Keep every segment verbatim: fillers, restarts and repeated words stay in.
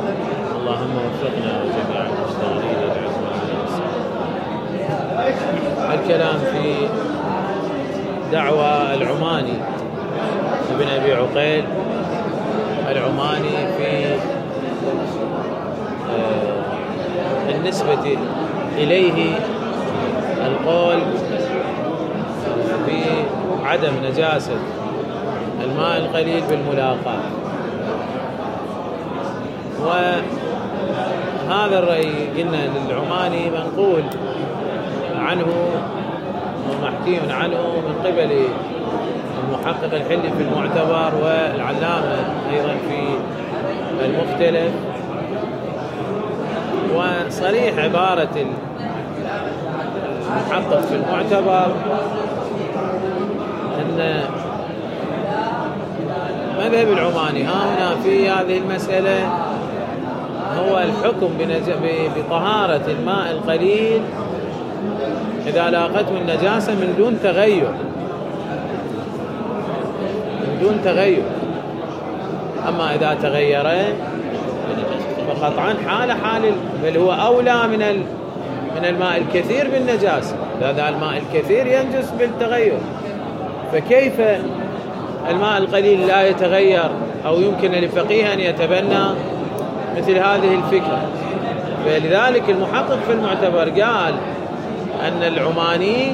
اللهم وفقنا وجميع المشتغلين للعلم. الكلام في دعوى العماني ابن أبي عقيل العماني في النسبة إليه القول بعدم نجاسة الماء القليل بالملاقاة. وهذا الرأي قلنا للعماني منقول عنه ومحكي عنه من قبل المحقق الحلي في المعتبر والعلامة أيضا في المختلف. وصريح عبارة المحقق في المعتبر أن مذهب العماني ها هنا في هذه المسألة هو الحكم بطهارة الماء القليل إذا لاقته النجاسة من دون تغير من دون تغير. أما إذا تغير فقطعا حال حال بل هو أولى من من الماء الكثير بالنجاسة. هذا الماء الكثير ينجس بالتغير، فكيف الماء القليل لا يتغير أو يمكن لفقيه أن يتبنى مثل هذه الفكرة؟ فلذلك المحقق في المعتبر قال أن العماني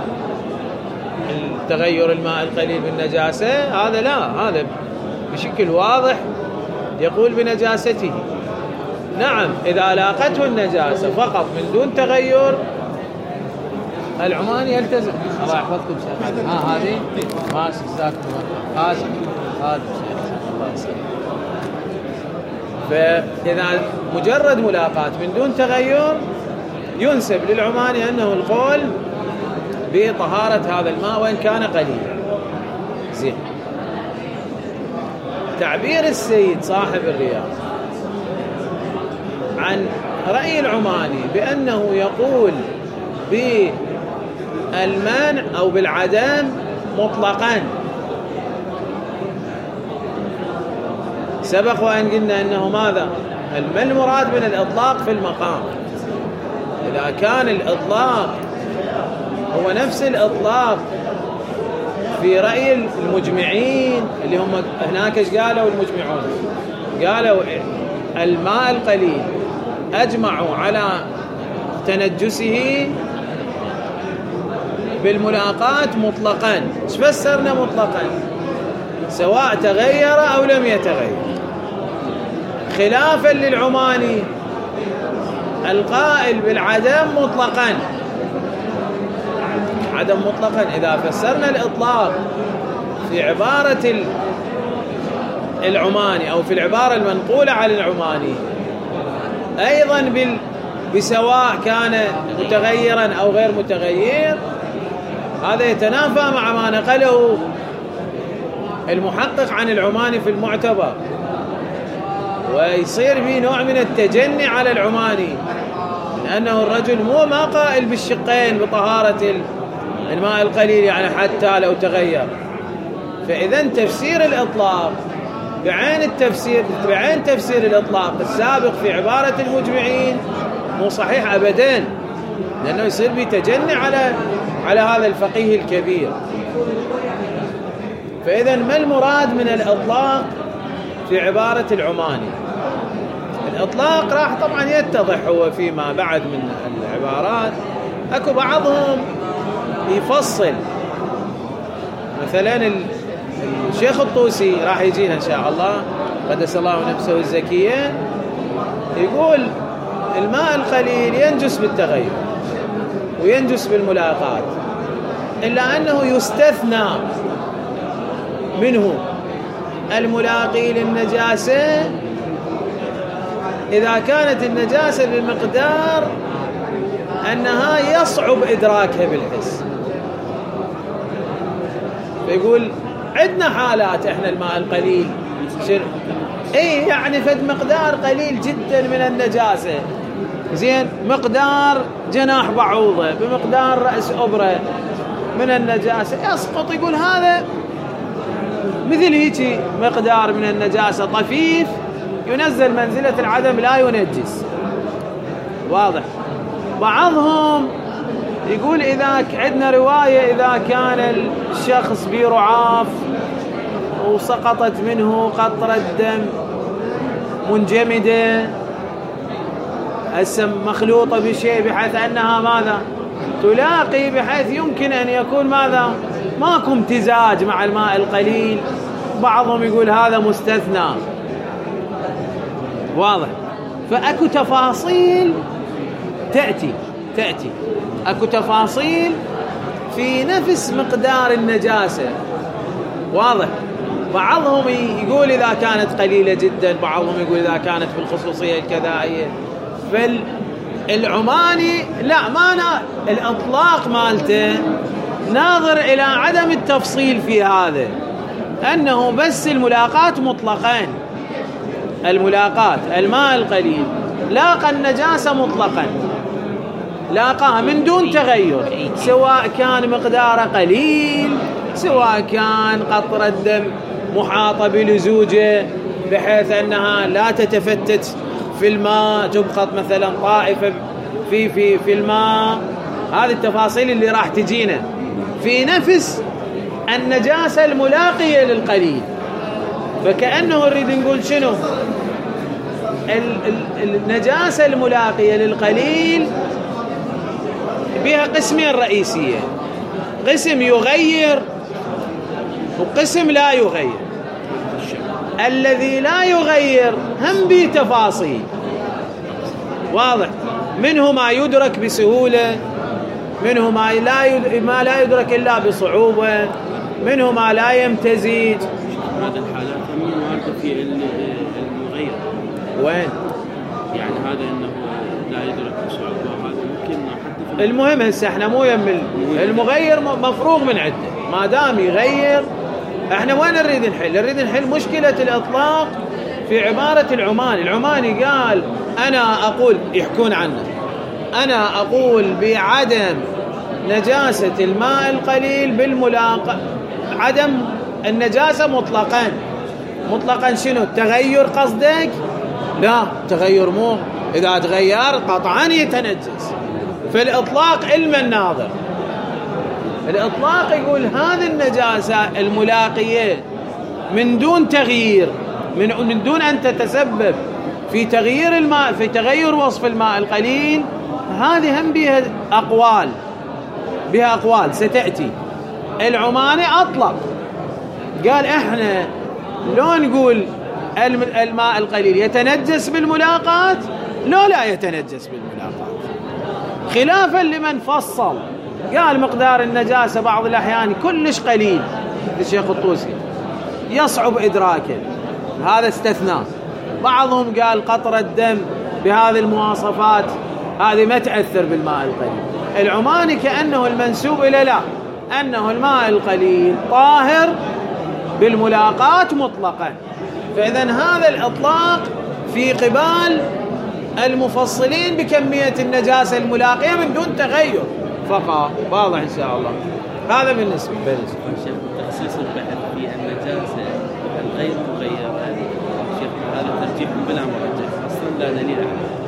تغير الماء القليل بالنجاسة هذا لا، هذا بشكل واضح يقول بنجاسته. نعم إذا لاقته النجاسة فقط من دون تغير العماني يلتزم. الله يحفظكم شيخ. ها هذه ماشي جزاكم الله. هذا هذا الله يسلمك. فإذا مجرد ملاقاة من دون تغير ينسب للعماني أنه القول بطهارة هذا الماء وإن كان قليلا. زين. تعبير السيد صاحب الرياض عن رأي العماني بأنه يقول بالمنع أو بالعدم مطلقا، سبق وأن قلنا أنه ماذا؟ ما المراد من الإطلاق في المقام؟ إذا كان الإطلاق هو نفس الإطلاق في رأي المجمعين اللي هم هناك ايش قالوا المجمعون؟ قالوا الماء القليل أجمعوا على تنجسه بالملاقاة مطلقا. ايش فسرنا مطلقا؟ سواء تغير أو لم يتغير، خلافا للعماني القائل بالعدم مطلقا. عدم مطلقا إذا فسرنا الإطلاق في عبارة العماني أو في العبارة المنقولة عن العماني أيضا بسواء كان متغيرا أو غير متغير، هذا يتنافى مع ما نقله المحقق عن العماني في المعتبر، ويصير فيه نوع من التجني على العماني لأنه الرجل مو ما قائل بالشقين بطهارة الماء القليل يعني حتى لو تغير. فإذا تفسير الإطلاق بعين التفسير بعين تفسير الإطلاق السابق في عبارة المجمعين مو صحيح أبدا، لأنه يصير بتجني على على هذا الفقيه الكبير. فإذا ما المراد من الإطلاق في عبارة العماني؟ الإطلاق راح طبعا يتضح هو فيما بعد من العبارات. أكو بعضهم يفصل، مثلا الشيخ الطوسي راح يجينا إن شاء الله قدس الله نفسه الزكية، يقول الماء القليل ينجس بالتغير وينجس بالملاقاة، إلا أنه يستثنى منه الملاقي للنجاسة إذا كانت النجاسة بمقدار أنها يصعب إدراكها بالحس. فيقول عندنا حالات إحنا الماء القليل إيه يعني فد مقدار قليل جدا من النجاسة، زين مقدار جناح بعوضة بمقدار رأس أبرة من النجاسة يسقط. يقول هذا مثل هيك مقدار من النجاسة طفيف ينزل منزلة العدم لا ينجس. واضح. بعضهم يقول إذا عندنا رواية إذا كان الشخص برعاف وسقطت منه قطرة دم منجمدة مخلوطة بشيء بحيث أنها ماذا تلاقي، بحيث يمكن أن يكون ماذا ماكو امتزاج مع الماء القليل. بعضهم يقول هذا مستثنى. واضح. فأكو تفاصيل تأتي تأتي أكو تفاصيل في نفس مقدار النجاسة. واضح. بعضهم يقول إذا كانت قليلة جدا، بعضهم يقول إذا كانت بالخصوصية الكذائية. فالعماني لا، ما الإطلاق مالته ناظر إلى عدم التفصيل في هذا، أنه بس الملاقات مطلقين. الملاقات الماء القليل لاقى النجاسة مطلقا، لاقاها من دون تغير، سواء كان مقداره قليل، سواء كان قطرة دم محاطة بلزوجه بحيث أنها لا تتفتت في الماء، تبقى مثلا طائفة في في في الماء. هذه التفاصيل اللي راح تجينا في نفس النجاسة الملاقية للقليل. فكأنه نريد نقول شنو؟ النجاسة الملاقية للقليل بها قسمين رئيسية، قسم يغير وقسم لا يغير. الذي لا يغير هم به تفاصيل. واضح. منه ما يدرك بسهولة، منه ما لا ما لا يدرك إلا بصعوبة، منه ما لا يمتزج. هذا الحالات هم واردة في المغير. وين؟ يعني هذا إنه لا يدرك بصعوبة، هذا ممكن حتى. المهم هسه احنا مو يم المغير مفروغ من عده، ما دام يغير. احنا وين نريد نحل؟ نريد نحل مشكلة الإطلاق في عبارة العماني. العماني قال أنا أقول، يحكون عنه، أنا أقول بعدم نجاسة الماء القليل بالملاقى، عدم النجاسة مطلقا. مطلقا شنو؟ التغير قصدك؟ لا، تغير مو، إذا تغير قطعا يتنجس. فالإطلاق علم الناظر. الإطلاق يقول هذه النجاسة الملاقية من دون تغيير، من من دون أن تتسبب في تغيير الماء، في تغير وصف الماء القليل. هذه هم بها أقوال، بها أقوال ستأتي. العماني أطلق، قال إحنا لو نقول الماء القليل يتنجس بالملاقات، لو لا يتنجس بالملاقات، خلافا لمن فصل قال مقدار النجاسة بعض الأحيان كلش قليل. الشيخ الطوسي يصعب إدراكه، هذا استثناء. بعضهم قال قطرة دم بهذه المواصفات هذه ما تأثر بالماء القليل. العماني كأنه المنسوب إلى لا، أنه الماء القليل طاهر بالملاقات مطلقا. فإذن هذا الإطلاق في قبال المفصلين بكمية النجاسة الملاقية من دون تغير فقط. واضح إن شاء الله. هذا بالنسبة للشيخ. تخصيص البحث في النجاسة الغير مغيرة، شيخ هذا ترجيح بلا مرجح، أصلا لا دليل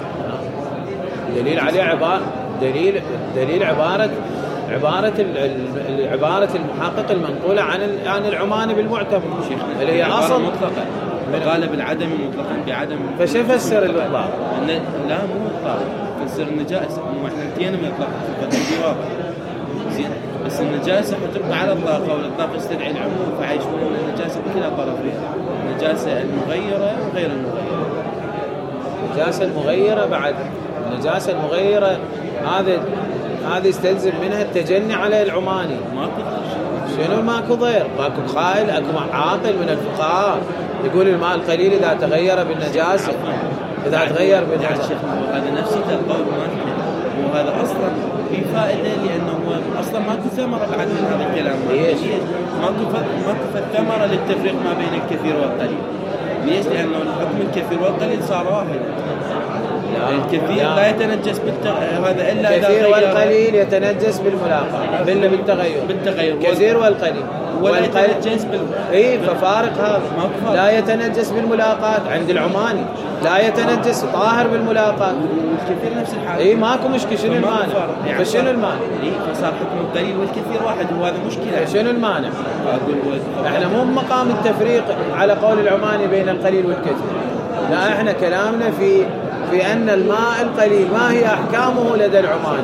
عليه. دليل عليه عبارة دليل دليل عبارة عبارة عبارة المحقق المنقولة عن عن العماني بالمعتبر، اللي هي أصل مطلقة قال بالعدم مطلقا بعدم. فش فسر الإطلاق؟ لا مو إطلاق، فسر النجاسة. مو إحنا انتهينا من إطلاق التفضيل واضح زين، بس النجاسة حتبقى على الإطلاق، والإطلاق يستدعي العموم، فعيشون النجاسة بكلا طرفين، النجاسة المغيرة وغير المغيرة. النجاسة المغيرة بعد النجاسة المغيرة هذا هذا يستلزم منها التجني على العماني. ماكو شنو ماكو ضير؟ ماكو قائل، اكو عاقل من الفقهاء يقول الماء القليل اذا تغير بالنجاسه، اذا تغير بالنجاسه. هذا نفسي القول مالك، وهذا اصلا في فائده، لانه هو اصلا ماكو ثمره بعد من هذا الكلام. ليش؟ ماكو ماكو ثمره للتفريق ما بين الكثير والقليل. ليش؟ لانه الحكم الكثير والقليل صار واحد. الكثير لا, لا يتنجس بالتغير، هذا إلا الكثير والقليل يتنجس بالملاقاة، بالله بالتغير. بالتغير كثير والقليل. ولا يتنجس بال اي ففارق هذا. لا يتنجس بالملاقات عند العماني، لا يتنجس طاهر بالملاقات. الكثير نفس الحال. اي ماكو مشكله. شنو المانع؟ يعني فشنو المانع؟ اي فصار حكم القليل والكثير واحد، وهذا مشكله. شنو المانع؟ احنا مو مقام التفريق على قول العماني بين القليل والكثير، لا احنا كلامنا في في ان الماء القليل ما هي احكامه لدى العماني.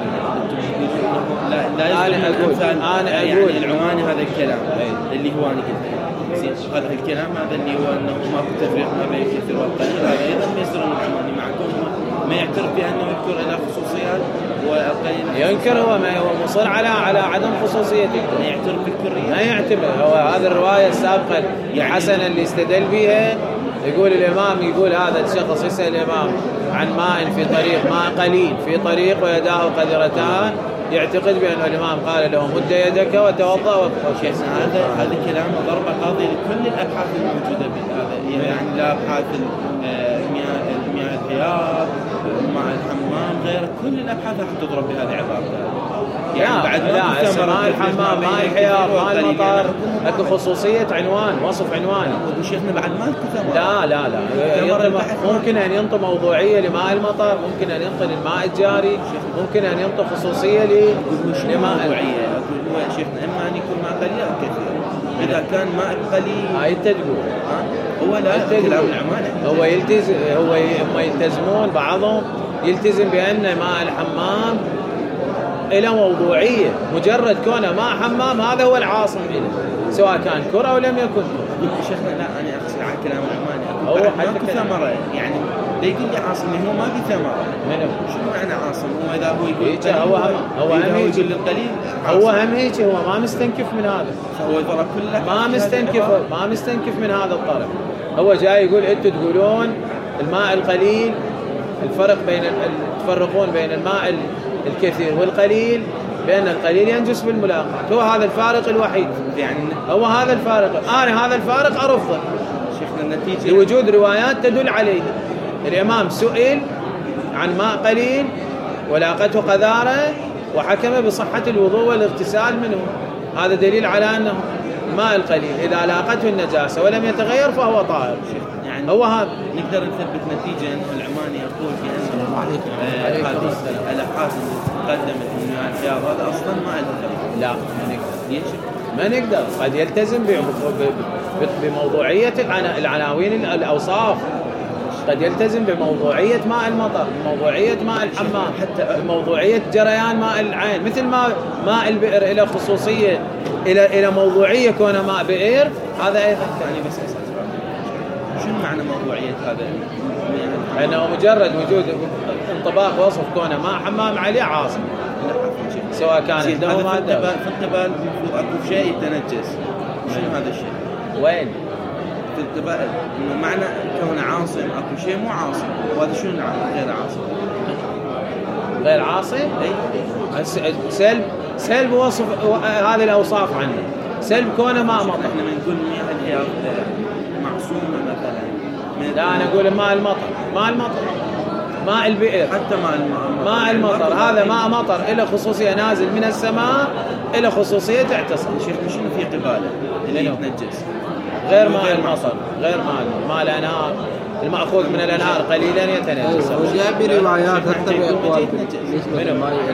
لا لا انا اقول انا اقول يعني العماني هذا الكلام اللي هو انا قلت زين، هذا الكلام هذا اللي هو انه ماكو تفريق ما بين الكثير والقليل، هذا ايضا ما يصير العماني معكم ما يعترف بانه يذكر له خصوصيات والقليل ينكر. هو ما هو مصر على على عدم خصوصيته، ما يعترف بالكريه، ما يعتبر. هو هذه الروايه السابقه الحسن اللي استدل بها، يقول الامام يقول هذا الشخص يسال الامام عن ماء في طريق، ماء قليل في طريق ويداه قذرتان، يعتقد بأن الإمام قال له مد يدك وتوضأ وكفى. هذا هذا كلام ضربة قاضية لكل الأبحاث الموجودة بهذا، يعني لا أبحاث المياه المياه الحياض مع الحمام غير، كل الأبحاث راح تضرب بهذه العبارة. يعني بعد لا ماء الحمام ماء الحياض ماء المطر اكو خصوصية عنوان، وصف عنوان. وشيخنا بعد ما ثمرة. لا لا لا ممكن أن ينطي موضوعية لماء المطر، ممكن أن ينطي الماء الجاري، ممكن أن ينطي خصوصية لماء موضوعية. هو شيخنا إما أن يكون ماء قليل أو كثير. إذا كان ماء قليل هاي تقول هو لا كلام العماني هو يلتزم، هو هم يلتزمون بعضهم يلتزم بأن ماء الحمام إلى موضوعية، مجرد كونه ماء حمام هذا هو العاصم له، سواء كان كرة أو لم يكن. شيخنا لا أنا أقصد على كلام العماني هو حتى ثمرة، يعني لا يقول لي عاصم هو ما في ثمرة. شو معنى عاصم؟ هو إذا هو يقول هو هو هم هيك للقليل، هو هم هيك، هو ما مستنكف من هذا، هو ضرب كله ما مستنكف ما مستنكف من هذا الطرف. هو جاي يقول أنتم تقولون الماء القليل، الفرق بين تفرقون بين الماء الكثير والقليل بأن القليل ينجس بالملاقات، هو هذا الفارق الوحيد، يعني هو هذا الفارق. أنا هذا الفارق أرفضه شيخنا النتيجة لوجود روايات تدل عليه. الإمام سئل عن ماء قليل ولاقته قذارة وحكم بصحة الوضوء والاغتسال منه، هذا دليل على أنه الماء القليل إذا لاقته النجاسة ولم يتغير فهو طاهر. يعني هو هذا نقدر نثبت نتيجة أن العماني يقول بأن هذه الأبحاث اللي قدمت من الحياض هذا أصلا ما له. لا ما نقدر ما نقدر قد يلتزم بموضوعية العناوين الأوصاف، قد يلتزم بموضوعية ماء المطر، بموضوعية ماء الحمام، حتى بموضوعية جريان ماء العين، مثل ما ماء البئر إلى خصوصية إلى إلى موضوعية كونه ماء بئر، هذا أيضا يعني بس شنو معنى موضوعية هذا؟ أنه مجرد وجود انطباق وصف كونه ماء حمام عليه عاصم، سواء كان عنده ما عنده. في القبال أكو شيء يتنجس، شنو هذا الشيء؟ وين؟ في القبال إنه معنى كونه عاصم أكو شيء مو عاصم، وهذا شنو غير عاصم؟ غير عاصم؟ أي سلب سلب وصف هذه الأوصاف عنه، سلب كونه ماء مطر. إحنا بنقول مياه الحياض معصومة مثلا. لا أنا أقول ماء المطر، ماء المطر ماء البئر، حتى ماء المطر ماء المطر هذا ماء مطر إلى خصوصية نازل من السماء إلى خصوصية تعتصم. شيخنا شنو في قباله اللي يتنجس؟ غير ماء المطر، غير ماء ماء الأنهار المأخوذ من الأنهار قليلا يتنجس. وجاء بروايات حتى بأقوال من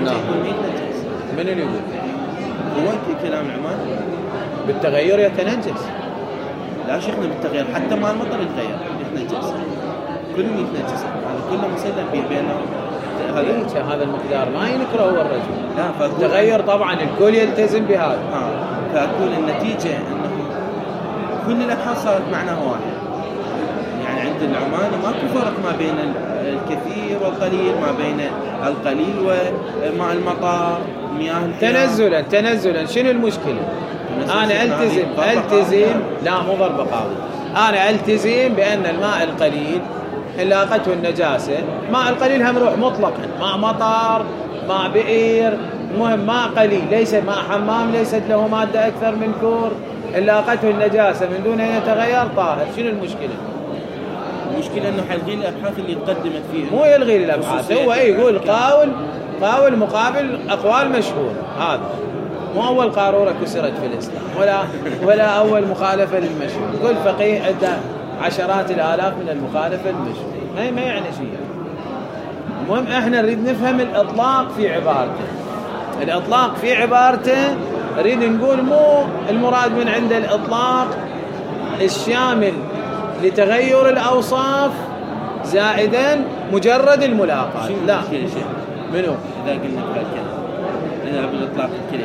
من اللي يقول؟ هو في كلام العمان بالتغير يتنجس. لا شيخنا بالتغير حتى ماء المطر يتغير يتنجس، كلهم يتنجس، هذا كله مسلم به بأنه هذا هذا المقدار ما ينكره هو الرجل. لا التغير طبعا الكل يلتزم بهذا. اه فأقول النتيجة أنه كل الأبحاث صارت معناها واحد، يعني عند العمان ماكو فرق ما بين الكثير والقليل، ما بين القليل وماء المطر مياه الحياض. تنزلا تنزلا شنو المشكلة؟ أنا ألتزم ألتزم لا مو ضربة قاضي، أنا ألتزم بأن الماء القليل إن لاقته النجاسة، ماء القليل هم روح مطلقا، ماء مطر ماء بئر، المهم ماء قليل ليس ماء حمام ليست له مادة أكثر من كور، إن لاقته النجاسة من دون أن يتغير طاهر. شنو المشكلة؟ المشكلة أنه حيلغي الأبحاث اللي قدمت فيه، مو يلغي الأبحاث، هو يقول قاول قاول مقابل أقوال مشهورة، هذا مو أول قارورة كسرت في الإسلام ولا ولا أول مخالفة للمشروع. كل فقيه عنده عشرات الآلاف من المخالفة للمشروع، ما ما يعني شيء. المهم احنا نريد نفهم الإطلاق في عبارته. الإطلاق في عبارته نريد نقول مو المراد من عند الإطلاق الشامل لتغير الأوصاف زائدا مجرد الملاقات، لا. منو؟ إذا قلنا بهالكلام إذا بالإطلاق كلي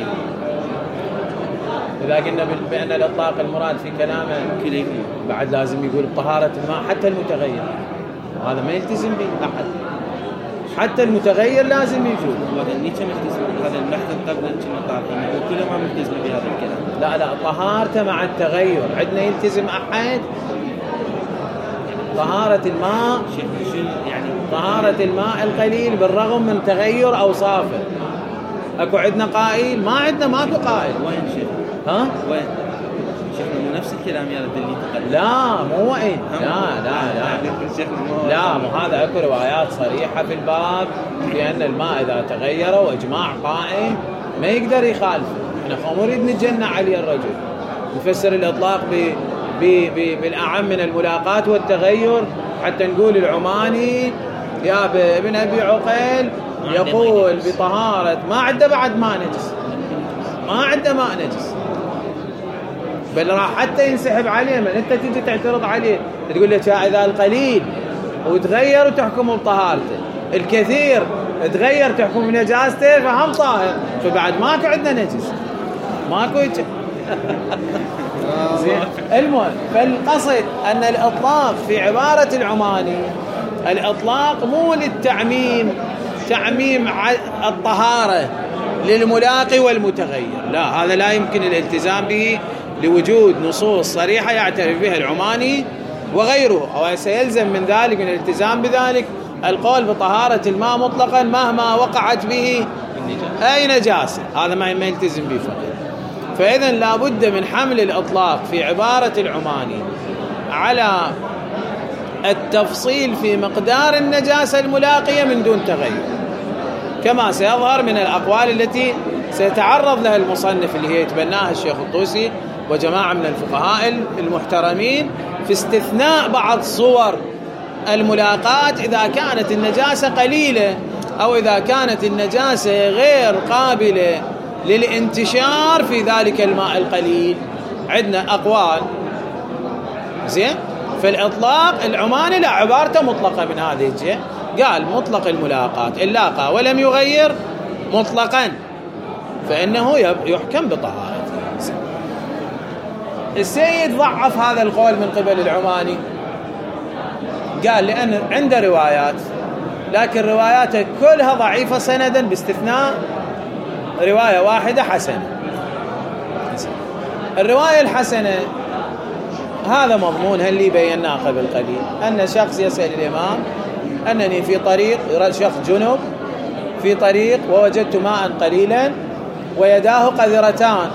إذا قلنا بأن الإطلاق المراد في كلامه كلي بعد لازم يقول بطهارة الماء حتى المتغير، وهذا ما يلتزم به أحد. حتى المتغير لازم يجوز. هذا نيتشه ملتزم هذا البحث قبل كنا طارقين وكل ما ملتزم بهذا الكلام. لا لا طهارته مع التغير عندنا يلتزم أحد. طهارة الماء يعني طهارة الماء القليل بالرغم من تغير أوصافه. أكو عندنا قائل؟ ما عندنا، ماكو قائل. وين شيخ؟ ها؟ وين؟ شيخنا مو نفس الكلام يرد اللي تقدم. لا مو وين. لا لا لا لا مو هذا. أكو روايات صريحة في الباب في أن الماء إذا تغير وإجماع قائم ما يقدر يخالفه. احنا خو نريد نتجنى عليه الرجل نفسر الإطلاق ب بالأعم من الملاقات والتغير حتى نقول العماني يا ابن أبي عقيل يقول بطهارة ما عنده بعد ماء نجس، ما عنده ماء نجس، بل راح حتى ينسحب عليه. من انت تجي تعترض عليه تقول له إذا القليل وتغير وتحكم بطهارته، الكثير تغير تحكم بنجاسته فهم طاهر، فبعد ماكو عندنا نجس، ماكو يجي. المهم فالقصد أن الإطلاق في عبارة العماني الإطلاق مو للتعميم، تعميم الطهارة للملاقي والمتغير، لا، هذا لا يمكن الالتزام به لوجود نصوص صريحة يعترف بها العماني وغيره، أو سيلزم من ذلك من الالتزام بذلك القول بطهارة الماء مطلقا مهما وقعت به أي نجاسة، هذا ما يلتزم به فقط. فإذا لا بد من حمل الإطلاق في عبارة العماني على التفصيل في مقدار النجاسة الملاقية من دون تغير، كما سيظهر من الأقوال التي سيتعرض لها المصنف اللي هي يتبناها الشيخ الطوسي وجماعة من الفقهاء المحترمين في استثناء بعض صور الملاقات إذا كانت النجاسة قليلة أو إذا كانت النجاسة غير قابلة للانتشار في ذلك الماء القليل. عندنا أقوال زين. فالإطلاق العماني لا، عبارته مطلقة من هذه الجهة، قال مطلق الملاقات إن لاقى ولم يغير مطلقا فإنه يحكم بطهارته. السيد ضعف هذا القول من قبل العماني، قال لأن عنده روايات لكن رواياته كلها ضعيفة سندا باستثناء رواية واحدة حسنة. الرواية الحسنة هذا مضمونها اللي بيناه قبل قليل، أن شخص يسأل الإمام أنني في طريق، شخص جنب في طريق ووجدت ماء قليلا ويداه قذرتان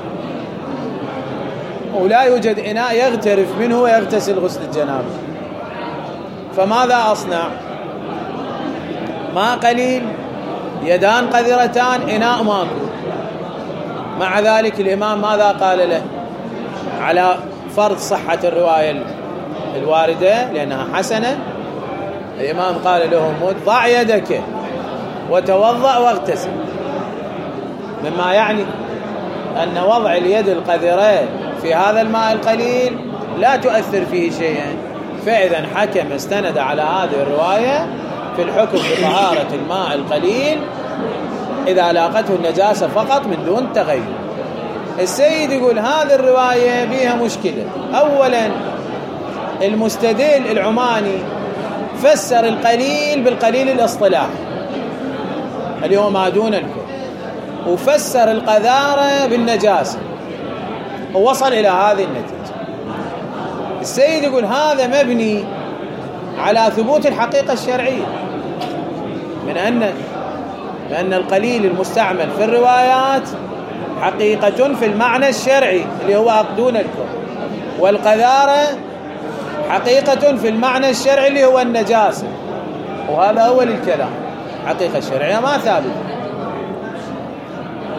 ولا يوجد إناء يغترف منه ويغتسل غسل الجنابة، فماذا أصنع؟ ماء قليل، يدان قذرتان، إناء ماكو. مع ذلك الإمام ماذا قال له؟ على فرض صحة الرواية الواردة لأنها حسنة، الإمام قال له ضع يدك وتوضأ واغتسل، مما يعني أن وضع اليد القذرة في هذا الماء القليل لا تؤثر فيه شيئا. فإذا حكم استند على هذه الرواية في الحكم بطهارة الماء القليل إذا لاقته النجاسة فقط من دون تغير. السيد يقول هذه الرواية بها مشكلة. أولا المستدل العماني فسر القليل بالقليل الاصطلاحي اللي هو ما دون الكل، وفسر القذارة بالنجاسة ووصل إلى هذه النتيجة. السيد يقول هذا مبني على ثبوت الحقيقة الشرعية من أن لأن القليل المستعمل في الروايات حقيقة في المعنى الشرعي اللي هو دون الكل، والقذارة حقيقة في المعنى الشرعي اللي هو النجاسة، وهذا أول الكلام، حقيقة الشرعية ما ثابت.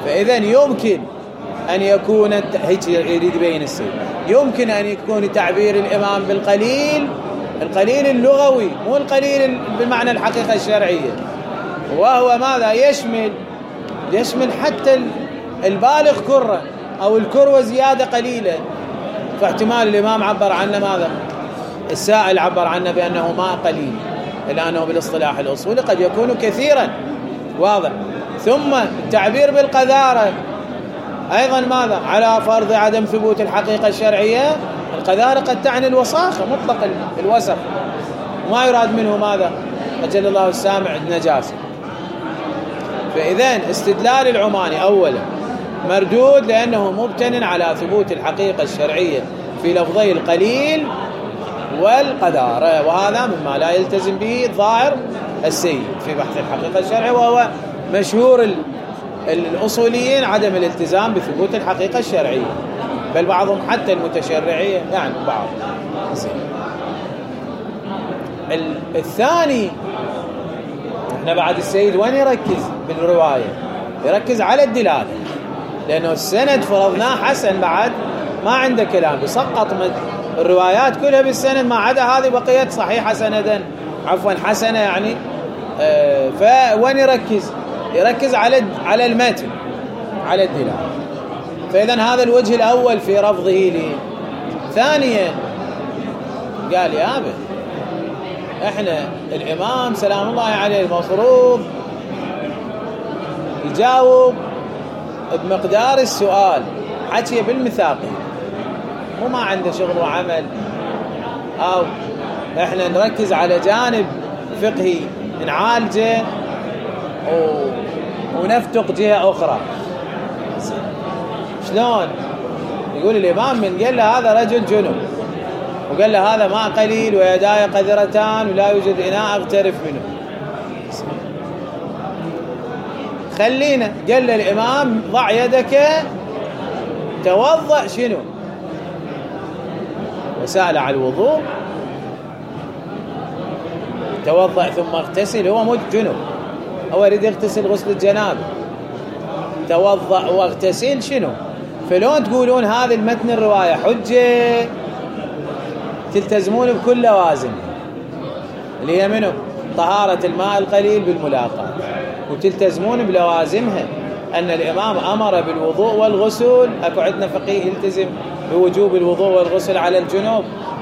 فإذا يمكن أن يكون هيك يريد يبين السيد، يمكن أن يكون تعبير الإمام بالقليل، القليل اللغوي مو القليل بمعنى الحقيقة الشرعية، وهو ماذا؟ يشمل يشمل حتى البالغ كرة أو الكروة زيادة قليلة. فاحتمال الإمام عبر عنه ماذا؟ السائل عبر عنه بأنه ماء قليل، إلا أنه بالاصطلاح الأصولي قد يكون كثيرا، واضح. ثم التعبير بالقذارة أيضا ماذا؟ على فرض عدم ثبوت الحقيقة الشرعية، القذارة قد تعني الوساخة، مطلق الوسخ، ما يراد منه ماذا؟ أجل الله السامع النجاسة. فإذن استدلال العماني أولا مردود لأنه مبتن على ثبوت الحقيقة الشرعية في لفظي القليل والقذارة، وهذا مما لا يلتزم به الظاهر السيد في بحث الحقيقة الشرعية، وهو مشهور الأصوليين عدم الالتزام بثبوت الحقيقة الشرعية، بل بعضهم حتى المتشرعية يعني بعض. الثاني احنا بعد السيد وين يركز بالرواية؟ يركز على الدلالة، لأنه السند فرضناه حسن، بعد ما عنده كلام، بسقط الروايات كلها بالسند ما عدا هذه بقيت صحيحة سندا، عفوا حسنة يعني. اه فوين يركز؟ يركز على على المتن، على الدلالة. فإذا هذا الوجه الأول في رفضه لي. ثانيا قال يا أبا احنا الإمام سلام الله عليه المفروض يجاوب بمقدار السؤال، حكي بالمثاقي، مو ما عنده شغل وعمل، أو احنا نركز على جانب فقهي نعالجه و... ونفتق جهة أخرى. شلون؟ يقول الإمام من قال له هذا رجل جنب، وقال له هذا ماء قليل ويداي قذرتان ولا يوجد إناء أغترف منه، خلينا. قال له الإمام ضع يدك توضأ شنو؟ وسأل على الوضوء، توضأ ثم اغتسل، هو مو جنب، هو يريد يغتسل غسل الجنابة، توضأ واغتسل شنو؟ فلون تقولون هذا المتن الرواية حجة تلتزمون بكل لوازم اللي هي منه طهارة الماء القليل بالملاقاة، وتلتزمون بلوازمها أن الإمام أمر بالوضوء والغسل، أكو عندنا فقيه يلتزم بوجوب الوضوء والغسل على الجنوب.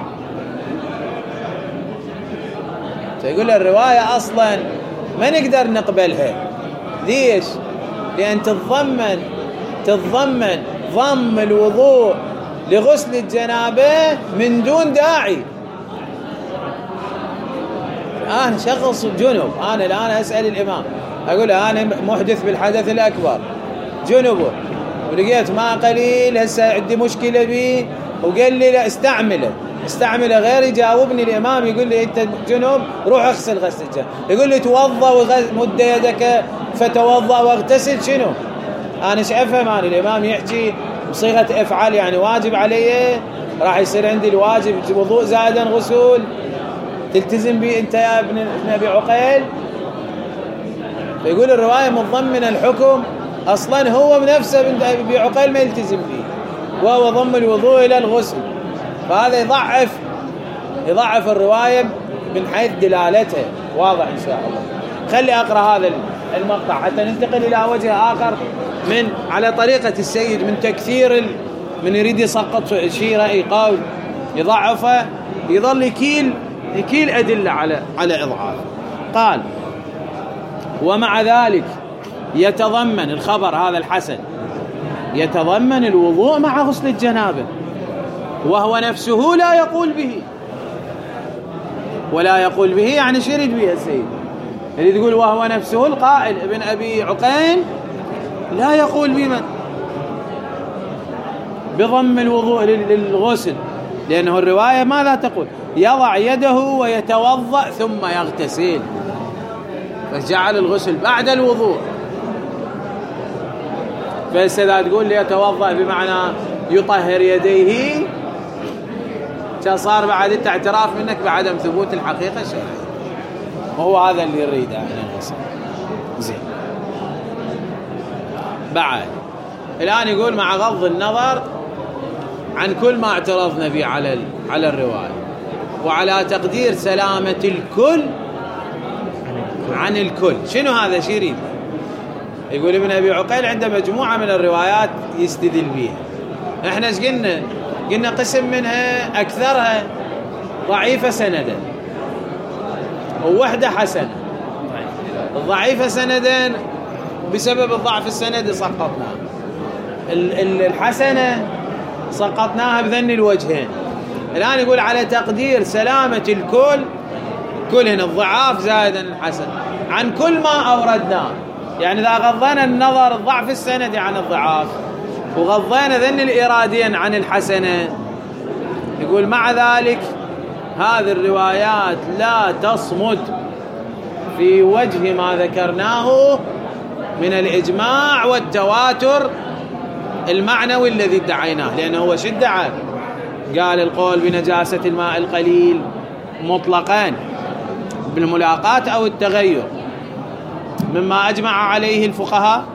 فيقول الرواية أصلا ما نقدر نقبلها، ليش؟ لأن تتضمن تتضمن ضم الوضوء لغسل الجنابة من دون داعي. أنا شخص جنب، أنا الآن أسأل الإمام أقول أنا محدث بالحدث الأكبر جنبه، ولقيت ماء قليل هسه عندي مشكلة به، وقال لي لا استعمله استعمله غير يجاوبني الإمام يقول لي أنت جنب روح اغسل غسل الجنب، يقول لي توضأ ومد يدك فتوضأ واغتسل، شنو؟ أنا ايش أفهم؟ أنا الإمام يحكي بصيغة أفعال يعني واجب علي، راح يصير عندي الواجب وضوء زائدا غسول، تلتزم به أنت يا ابن أبي عقيل؟ فيقول الرواية متضمن الحكم أصلا هو بنفسه ابن أبي عقيل ما يلتزم به، وهو ضم الوضوء إلى الغسل، فهذا يضعف يضعف الرواية من حيث دلالتها. واضح إن شاء الله. خلي أقرأ هذا المقطع حتى ننتقل إلى وجه آخر من على طريقة السيد من تكثير ال... من يريد يسقط شيء رأي قول يضعفه، يظل يكيل يكيل أدلة على على إضعاف. قال ومع ذلك يتضمن الخبر هذا الحسن يتضمن الوضوء مع غسل الجنابة، وهو نفسه لا يقول به، ولا يقول به يعني شرد به السيد اللي تقول وهو نفسه القائل ابن أبي عقيل لا يقول بمن بضم الوضوء للغسل، لأنه الرواية ماذا تقول؟ يضع يده ويتوضأ ثم يغتسل، فجعل الغسل بعد الوضوء. فإذا تقول لي يتوضأ بمعنى يطهر يديه، صار بعد انت اعتراف منك بعدم ثبوت الحقيقة الشرعية، وهو هذا اللي يريده احنا نوصل. زين. بعد الآن يقول مع غض النظر عن كل ما اعترضنا به على على الرواية، وعلى تقدير سلامة الكل عن الكل. شنو هذا شيرين؟ يقول ابن أبي عقيل عنده مجموعة من الروايات يستدل بها. احنا ايش قلنا؟ قلنا قسم منها أكثرها ضعيفة سندا ووحدة حسنة. الضعيفة سندا بسبب الضعف السندي سقطناها، الحسنة سقطناها بذن الوجهين. الآن يقول على تقدير سلامة الكل، كل هنا الضعاف زائدا الحسن عن كل ما أوردناه. يعني إذا غضينا النظر الضعف السندي عن الضعاف وغضينا ذن الإرادين عن الحسنة، يقول مع ذلك هذه الروايات لا تصمد في وجه ما ذكرناه من الإجماع والتواتر المعنوي الذي ادعيناه. لأنه هو شو ادعى؟ قال القول بنجاسة الماء القليل مطلقا بالملاقات أو التغير مما أجمع عليه الفقهاء.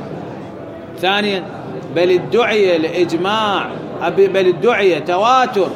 ثانيا بل ادعي الإجماع، بل ادعي تواتر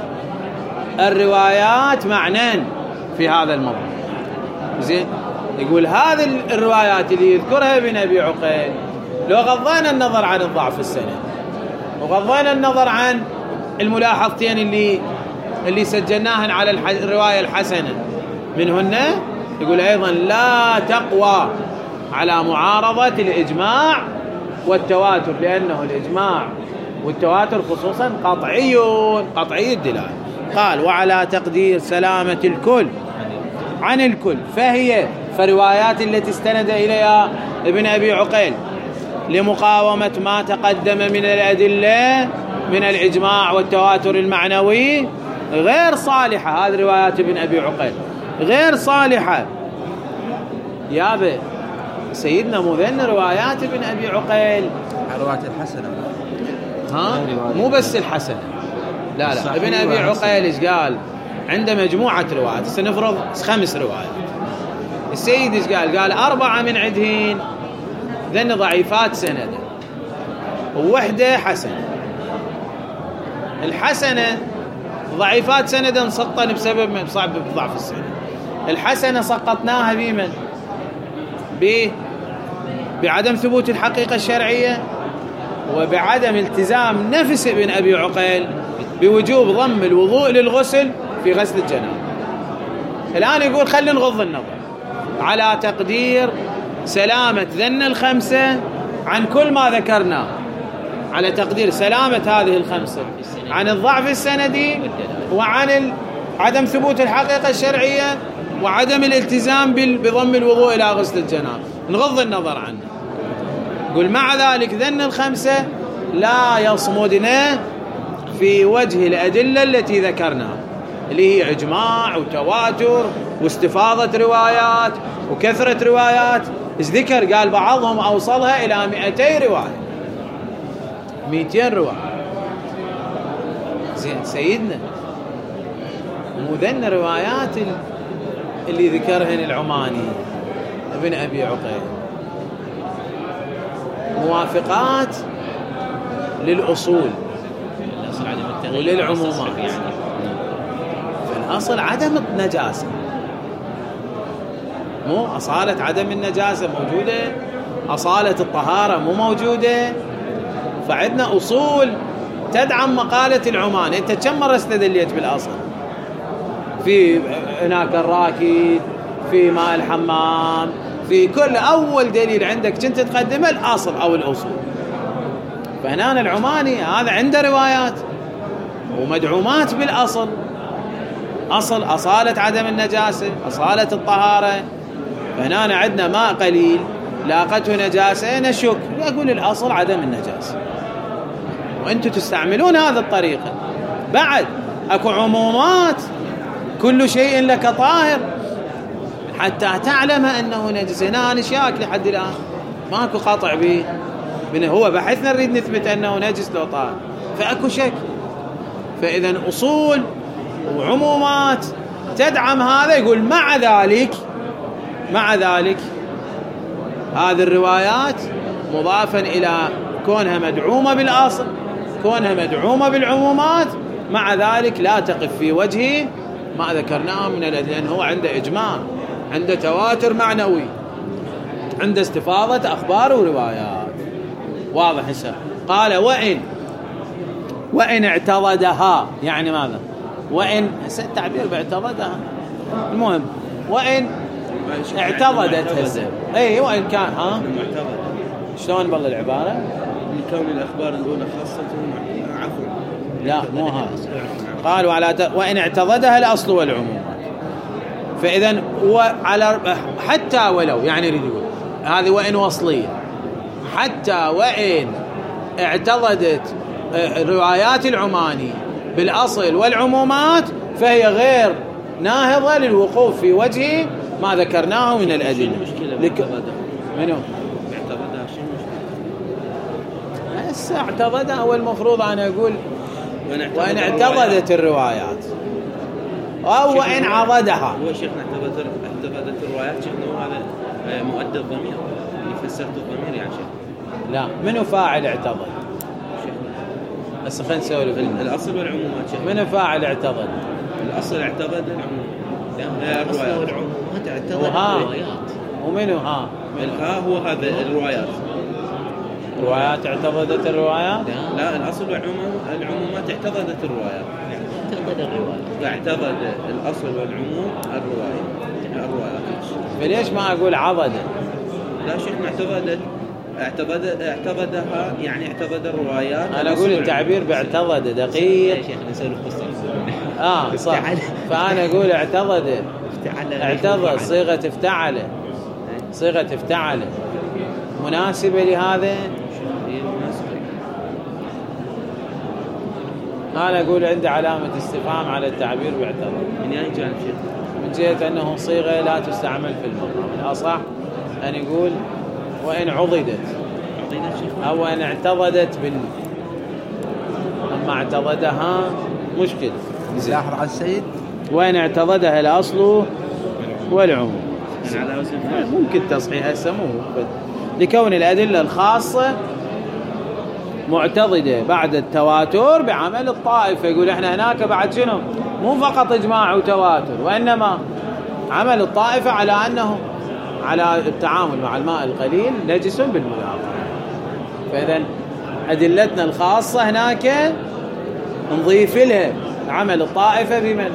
الروايات معنى في هذا الموضوع. زين، يقول هذه الروايات اللي يذكرها ابن أبي عقيل لو غضينا النظر عن الضعف السند وغضينا النظر عن الملاحظتين اللي اللي سجلناهن على الرواية الحسنة منهن، يقول أيضا لا تقوى على معارضة الإجماع والتواتر، لأنه الإجماع والتواتر خصوصا قطعي قطعي الدلالة. قال وعلى تقدير سلامة الكل عن الكل فهي فروايات التي استند إليها ابن أبي عقيل لمقاومة ما تقدم من الأدلة من الإجماع والتواتر المعنوي غير صالحة. هذه روايات ابن أبي عقيل غير صالحة. يابا سيدنا مذن روايات ابن أبي عقيل روايات الحسنة، ها مو بس الحسنة، لا لا ابن أبي عقيل إيش قال؟ عنده مجموعة روايات، سنفرض خمس روايات. السيد إيش قال؟ قال أربعة من عدهن ذن ضعيفات سندا ووحدة حسنة. الحسنة ضعيفات سندا سقطن بسبب صعب بضعف السند. الحسنة سقطناها بمن؟ ب بعدم ثبوت الحقيقة الشرعية وبعدم التزام نفس ابن أبي عقيل بوجوب ضم الوضوء للغسل في غسل الجنابة. الآن يقول خلينا نغض النظر على تقدير سلامة ذن الخمسة عن كل ما ذكرناه، على تقدير سلامة هذه الخمسة عن الضعف السندي وعن عدم ثبوت الحقيقة الشرعية وعدم الالتزام بضم الوضوء إلى غسل الجنابة، نغض النظر عنه. قل مع ذلك ذن الخمسة لا يصمدنا في وجه الأدلة التي ذكرناها اللي هي إجماع وتواتر واستفاضة روايات وكثرة روايات. إيش ذكر؟ قال بعضهم أوصلها إلى مئتي رواية، مئتين رواية. زين سيدنا مذن روايات اللي ذكرهن العماني ابن أبي عقيل موافقات للأصول وللعمومات. فالأصل عدم النجاسة، مو أصالة عدم النجاسة موجودة، أصالة الطهارة مو موجودة. فعندنا أصول تدعم مقالة العمان. أنت كم مرة استدليت بالأصل؟ في هناك الراكد، في ماء الحمام، في كل أول دليل عندك كنت تقدمه الأصل أو الأصول. فهنا العماني هذا عنده روايات ومدعومات بالأصل، أصل أصالة عدم النجاسة، أصالة الطهارة. فهنا عندنا ماء قليل لاقته نجاسة نشك، يقول الأصل عدم النجاسة، وأنتم تستعملون هذا الطريقة. بعد أكو عمومات كل شيء لك طاهر حتى تعلم أنه نجس. هنا أنا شاك لحد الآن ماكو قطع به، هو بحثنا نريد نثبت أنه نجس لو طاهر، فأكو شك. فإذا أصول وعمومات تدعم هذا. يقول مع ذلك مع ذلك هذه الروايات مضافا إلى كونها مدعومة بالأصل، كونها مدعومة بالعمومات، مع ذلك لا تقف في وجه ما ذكرناه من الأدلة، لأنه هو عنده إجماع، عنده تواتر معنوي، عنده استفاضة أخبار وروايات. واضح هسه؟ قال وإن وإن اعتضدها، يعني ماذا؟ وإن هسه التعبير باعتضدها، المهم وإن اعتضدت هسه، اي وإن كان ها شلون بالله العبارة؟ من كون الأخبار الأولى خاصة عفوا لا مو هذا. قال وعلى ت... وإن اعتضدها الأصل والعموم، فإذا وعلى حتى ولو، يعني يريد يقول هذه وإن وصلية، حتى وإن اعتضدت روايات العماني بالأصل والعمومات فهي غير ناهضة للوقوف في وجه ما ذكرناه من الأدلة. لك... منو؟ اعتضدها شو المشكلة؟ هسه اعتضدها هو المفروض أنا أقول وإن اعتضدت الروايات أو وإن عضدها. هو شيخنا اعتضدت الروايات، شيخنا هذا مؤدى الضمير اللي فسرت الضمير يعني شيخ. لا، منو فاعل اعتضد؟ بس خلينا نسولف. الأصل والعمومات شيخ. منو فاعل اعتضد؟ الأصل اعتضد العموم. لا الأصل والعمومات اعتضد الروايات. ومنو ها؟ الها هو هذا الروايات. روايات اعتضدت الروايات؟ لا الأصل والعمومات اعتضدت الروايات. اعتضد الروايات. اعتضد الأصل والعموم الرواية. الروايات. فليش ما أقول عضد؟ لا شيخنا اعتضدت اعتضد اعتضدها يعني اعتضد الروايات. أنا أقول التعبير باعتضد دقيق. يا شيخ نسوي قصة. آه صح. فأنا أقول اعتضد. اعتضد صيغة افتعل. صيغة افتعل مناسبة لهذا. أنا أقول عندي علامة استفهام على التعبير باعتضد. من أي جانب شيخ؟ من جهة أنه صيغة لا تستعمل في المقام. الأصح أن يقول وإن عضدت أو أن اعتضدت بال أما اعتضدها مشكلة. لاحظ على السيد وإن اعتضدها الأصل والعموم. على وزن ممكن تصحيح هسه مو لكون الأدلة الخاصة معتضدة بعد التواتر بعمل الطائفة. يقول احنا هناك بعد شنو؟ مو فقط إجماع وتواتر، وإنما عمل الطائفة على أنه على التعامل مع الماء القليل نجس بالملاقة. فإذا أدلتنا الخاصة هناك نضيف لها عمل الطائفة بمن؟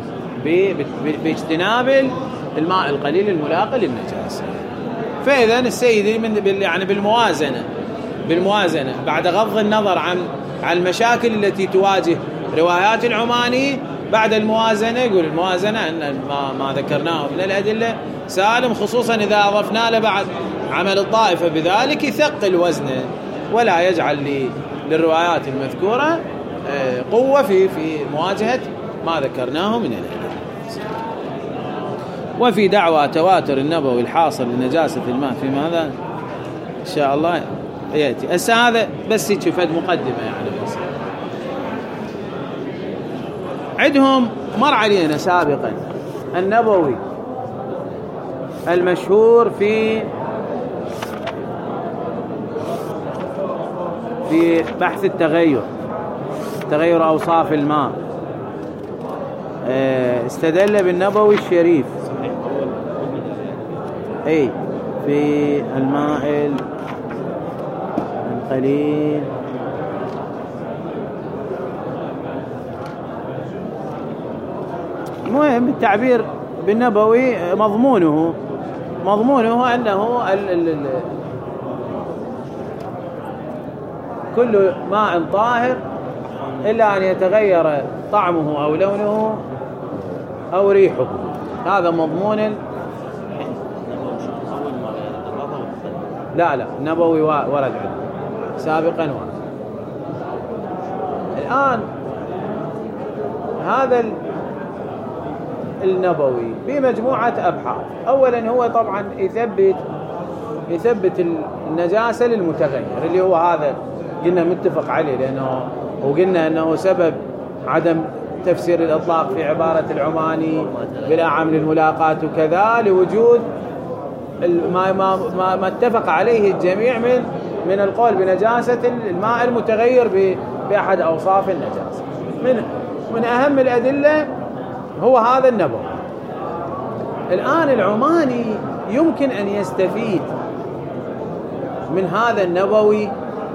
باجتناب الماء القليل الملاقى للنجاسة. فإذا السيد من يعني بالموازنة بالموازنة بعد غض النظر عن عن المشاكل التي تواجه روايات العماني، بعد الموازنة يقول الموازنة أن ما, ما ذكرناه من الأدلة سالم، خصوصا إذا أضفنا له بعد عمل الطائفة بذلك يثقل وزنه ولا يجعل للروايات المذكورة قوة في في مواجهة ما ذكرناه من الأدلة. وفي دعوى تواتر النبوي الحاصل لنجاسة الماء في ماذا إن شاء الله يأتي. هسه هذا بس يشفد مقدمة يعني بس. عندهم مر علينا سابقا النبوي المشهور في في بحث التغير، تغير أوصاف الماء، استدل بالنبوي الشريف اي في الماء القليل المهم التعبير بالنبوي مضمونه مضمونه أنه ال ال ال كل ماء طاهر إلا أن يتغير طعمه أو لونه أو ريحه. هذا مضمون. لا لا النبوي ورد عنه سابقا ورد. الآن هذا النبوي بمجموعة أبحاث. أولا هو طبعا يثبت يثبت النجاسة للمتغير اللي هو هذا قلنا متفق عليه، لأنه وقلنا أنه سبب عدم تفسير الإطلاق في عبارة العماني بالأعم للملاقات وكذا لوجود ما ما ما اتفق عليه الجميع من من القول بنجاسة الماء المتغير بأحد أوصاف النجاسة. من من أهم الأدلة هو هذا النبوي. الآن العماني يمكن أن يستفيد من هذا النبوي،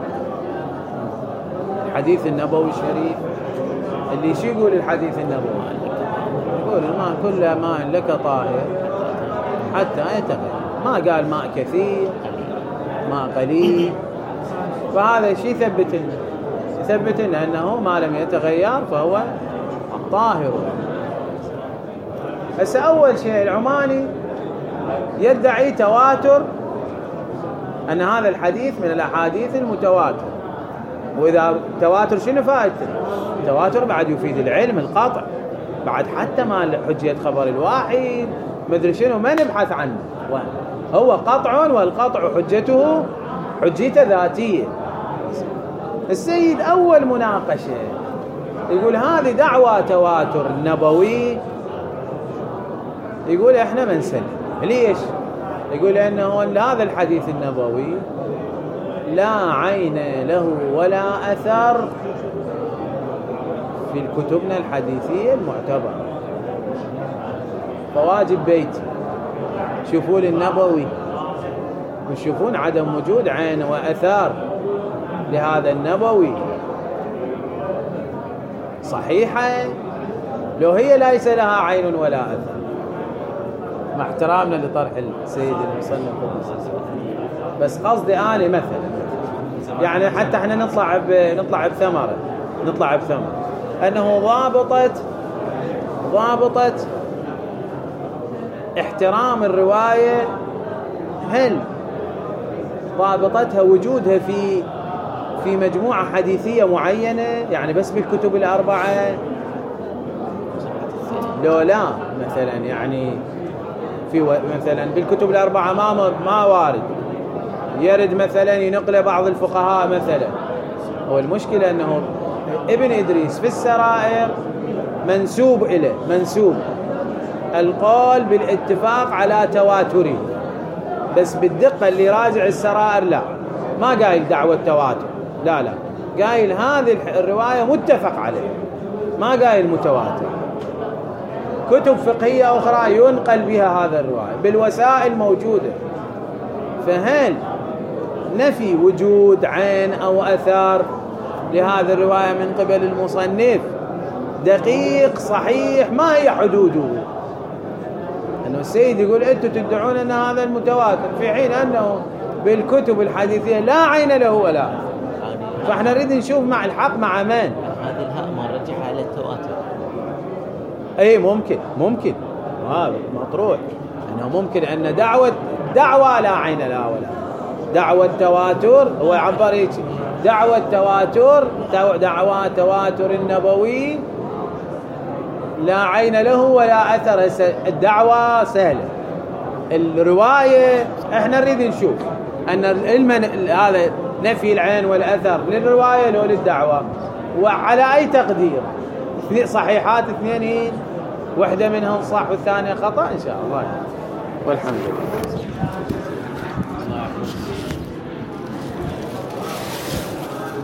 الحديث النبوي الشريف اللي شو يقول الحديث النبوي؟ يقول الماء كل ماء لك طاهر حتى يتغير، ما قال ماء كثير ماء قليل. فهذا الشيء يثبت لنا يثبت لنا أنه ما لم يتغير فهو طاهر. بس أول شيء العماني يدعي تواتر، أن هذا الحديث من الأحاديث المتواتر. وإذا تواتر شنو فائدته؟ التواتر بعد يفيد العلم القطع، بعد حتى ما حجية خبر الواحد مدري شنو ما نبحث عنه، هو قطع، والقطع حجته حجيته ذاتية. السيد أول مناقشة يقول هذه دعوة تواتر نبوي، يقول احنا ما نسلم. ليش؟ يقول لأنه هذا الحديث النبوي لا عين له ولا أثر في كتبنا الحديثية المعتبرة. فواجب بيتي شوفوا النبوي وشوفون عدم وجود عين وأثار لهذا النبوي صحيحة، لو هي ليس لها عين ولا أثر، مع احترامنا لطرح السيد المصنف. بس قصدي أنا مثلا يعني حتى احنا نطلع نطلع بثمرة نطلع بثمرة أنه ضابطة ضابطة احترام الرواية، هل ضابطتها وجودها في في مجموعة حديثية معينة، يعني بس بالكتب الأربعة؟ لو لا مثلا يعني في مثلا بالكتب الأربعة ما ما وارد يرد مثلا ينقل بعض الفقهاء مثلا. هو المشكلة أنه ابن إدريس في السرائر منسوب إليه منسوب القول بالاتفاق على تواتره، بس بالدقة اللي راجع السرائر لا، ما قايل دعوة تواتر، لا لا قايل هذه الرواية متفق عليه، ما قايل متواتر. كتب فقهية أخرى ينقل بها هذا الرواية بالوسائل موجودة. فهل نفي وجود عين أو أثار لهذه الرواية من قبل المصنف دقيق صحيح؟ ما هي حدوده؟ أنه السيد يقول أنتم تدعون أن هذا المتواتر في حين أنه بالكتب الحديثية لا عين له ولا أثر. فإحنا نريد نشوف مع الحق مع من هذه الهاء ما نرجعها على التواتر. أي ممكن ممكن هذا مطروح أنه ممكن أن دعوة دعوة لا عين لها ولا دعوة تواتر، هو عبر هيك دعوة تواتر دعوة تواتر النبوي لا عين له ولا أثر. الدعوة سهلة، الرواية احنا نريد نشوف أن المن هذا نفي العين والأثر للرواية لو للدعوة، وعلى أي تقدير صحيحات اثنين، واحدة منهم صح والثانية خطأ إن شاء الله. والحمد لله.